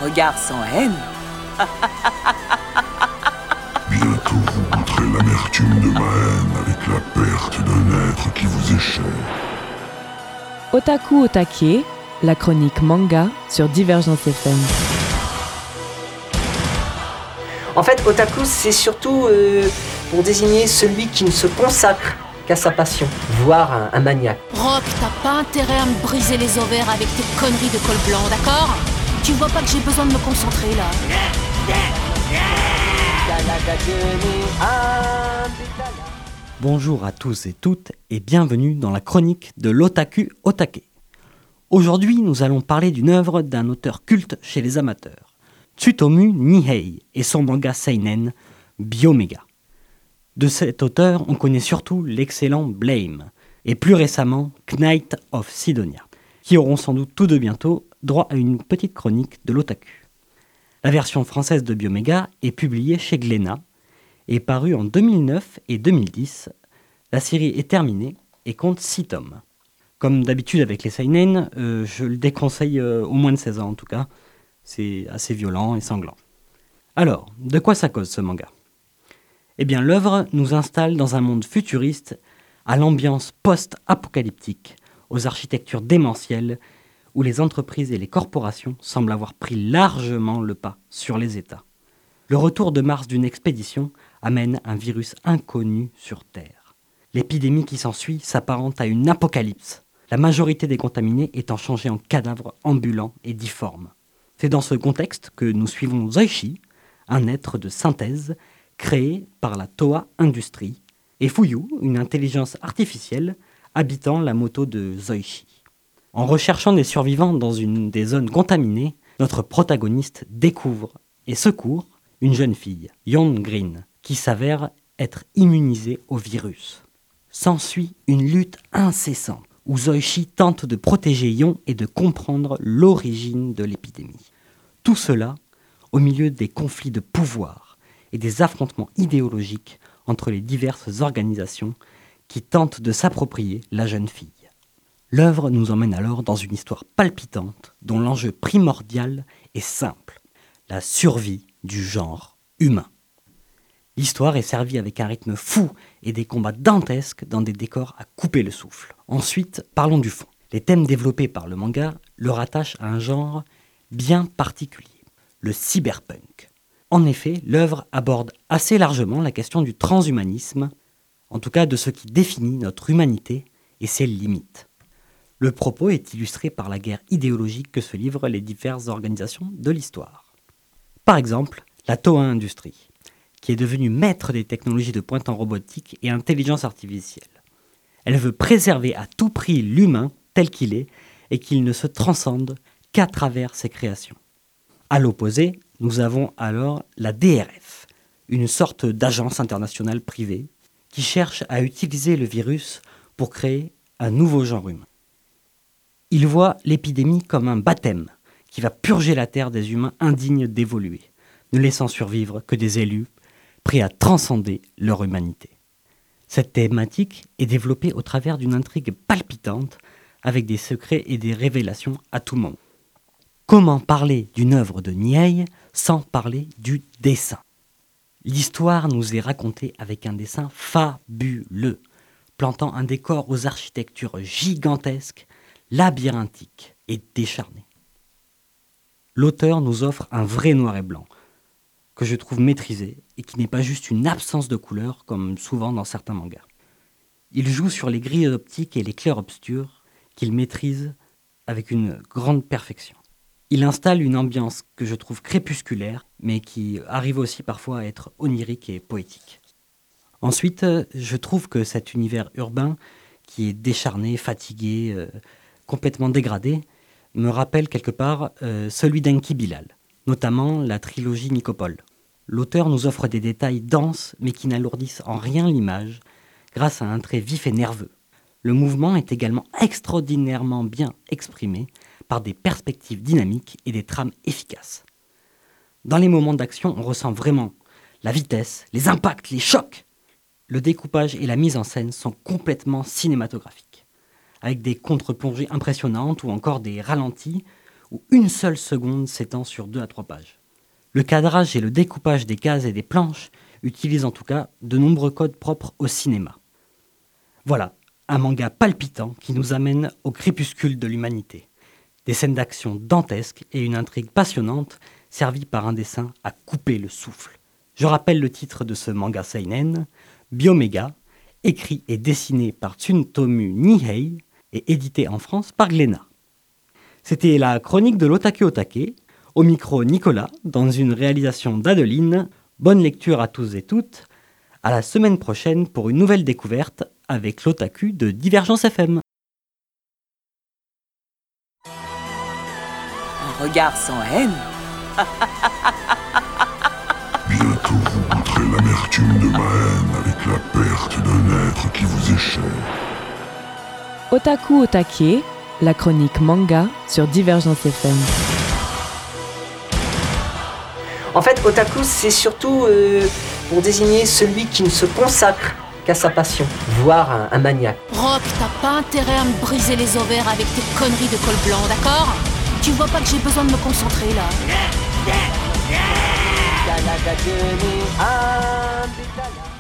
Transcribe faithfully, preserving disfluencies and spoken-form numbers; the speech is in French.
regard sans haine. Bientôt vous goûterez l'amertume de ma haine avec la perte d'un être qui vous est cher. Otaku Otake, la chronique manga sur Divergence F M. En fait, otaku, c'est surtout euh, pour désigner celui qui ne se consacre qu'à sa passion, voire un, un maniaque. Rock, t'as pas intérêt à me briser les ovaires avec tes conneries de col blanc, d'accord? Tu vois pas que j'ai besoin de me concentrer, là? Bonjour à tous et toutes et bienvenue dans la chronique de l'Otaku Otake. Aujourd'hui, nous allons parler d'une œuvre d'un auteur culte chez les amateurs, Tsutomu Nihei et son manga seinen Biomega. De cet auteur, on connaît surtout l'excellent Blame et plus récemment Knight of Sidonia, qui auront sans doute tous deux bientôt droit à une petite chronique de l'Otaku. La version française de Biomega est publiée chez Glénat et parue en deux mille neuf et deux mille dix. La série est terminée et compte six tomes. Comme d'habitude avec les seinen, euh, je le déconseille euh, au moins de seize ans en tout cas. C'est assez violent et sanglant. Alors, de quoi ça cause ce manga ? Eh bien, l'œuvre nous installe dans un monde futuriste à l'ambiance post-apocalyptique, aux architectures démentielles, où les entreprises et les corporations semblent avoir pris largement le pas sur les États. Le retour de Mars d'une expédition amène un virus inconnu sur Terre. L'épidémie qui s'ensuit s'apparente à une apocalypse, la majorité des contaminés étant changés en cadavres ambulants et difformes. C'est dans ce contexte que nous suivons Zoichi, un être de synthèse créé par la Toa Industries, et Fuyu, une intelligence artificielle habitant la moto de Zoichi. En recherchant des survivants dans une des zones contaminées, notre protagoniste découvre et secourt une jeune fille, Yon Green, qui s'avère être immunisée au virus. S'ensuit une lutte incessante où Zoichi tente de protéger Yon et de comprendre l'origine de l'épidémie. Tout cela au milieu des conflits de pouvoir et des affrontements idéologiques entre les diverses organisations qui tentent de s'approprier la jeune fille. L'œuvre nous emmène alors dans une histoire palpitante dont l'enjeu primordial est simple, la survie du genre humain. L'histoire est servie avec un rythme fou et des combats dantesques dans des décors à couper le souffle. Ensuite, parlons du fond. Les thèmes développés par le manga le rattachent à un genre bien particulier, le cyberpunk. En effet, l'œuvre aborde assez largement la question du transhumanisme, en tout cas de ce qui définit notre humanité et ses limites. Le propos est illustré par la guerre idéologique que se livrent les diverses organisations de l'histoire. Par exemple, la Toa Industries, qui est devenue maître des technologies de pointe en robotique et intelligence artificielle. Elle veut préserver à tout prix l'humain tel qu'il est et qu'il ne se transcende qu'à travers ses créations. À l'opposé, nous avons alors la D R F, une sorte d'agence internationale privée qui cherche à utiliser le virus pour créer un nouveau genre humain. Il voit l'épidémie comme un baptême qui va purger la Terre des humains indignes d'évoluer, ne laissant survivre que des élus prêts à transcender leur humanité. Cette thématique est développée au travers d'une intrigue palpitante avec des secrets et des révélations à tout moment. Comment parler d'une œuvre de Nihei sans parler du dessin ? L'histoire nous est racontée avec un dessin fabuleux, plantant un décor aux architectures gigantesques, labyrinthiques et décharnées. L'auteur nous offre un vrai noir et blanc, que je trouve maîtrisé et qui n'est pas juste une absence de couleur comme souvent dans certains mangas. Il joue sur les grilles optiques et les clairs-obscurs qu'il maîtrise avec une grande perfection. Il installe une ambiance que je trouve crépusculaire, mais qui arrive aussi parfois à être onirique et poétique. Ensuite, je trouve que cet univers urbain, qui est décharné, fatigué, euh, complètement dégradé, me rappelle quelque part euh, celui d'Enki Bilal, notamment la trilogie Nicopole. L'auteur nous offre des détails denses, mais qui n'alourdissent en rien l'image, grâce à un trait vif et nerveux. Le mouvement est également extraordinairement bien exprimé par des perspectives dynamiques et des trames efficaces. Dans les moments d'action, on ressent vraiment la vitesse, les impacts, les chocs. Le découpage et la mise en scène sont complètement cinématographiques, avec des contre-plongées impressionnantes ou encore des ralentis où une seule seconde s'étend sur deux à trois pages. Le cadrage et le découpage des cases et des planches utilisent en tout cas de nombreux codes propres au cinéma. Voilà, un manga palpitant qui nous amène au crépuscule de l'humanité. Des scènes d'action dantesques et une intrigue passionnante servie par un dessin à couper le souffle. Je rappelle le titre de ce manga seinen, Biomega, écrit et dessiné par Tsutomu Nihei et édité en France par Glénat. C'était la chronique de l'Otaku Otake, au micro Nicolas, dans une réalisation d'Adeline. Bonne lecture à tous et toutes. À la semaine prochaine pour une nouvelle découverte avec l'Otaku de Divergence F M. Un regard sans haine. Bientôt vous goûterez l'amertume de ma haine avec la perte d'un être qui vous est cher. Otaku Otake, la chronique manga sur Divergence F M. En fait, otaku, c'est surtout euh, pour désigner celui qui ne se consacre qu'à sa passion, voire un, un maniaque. Rock, t'as pas intérêt à me briser les ovaires avec tes conneries de col blanc, d'accord? Tu vois pas que j'ai besoin de me concentrer, là? Canada, Guinée, Ambitala.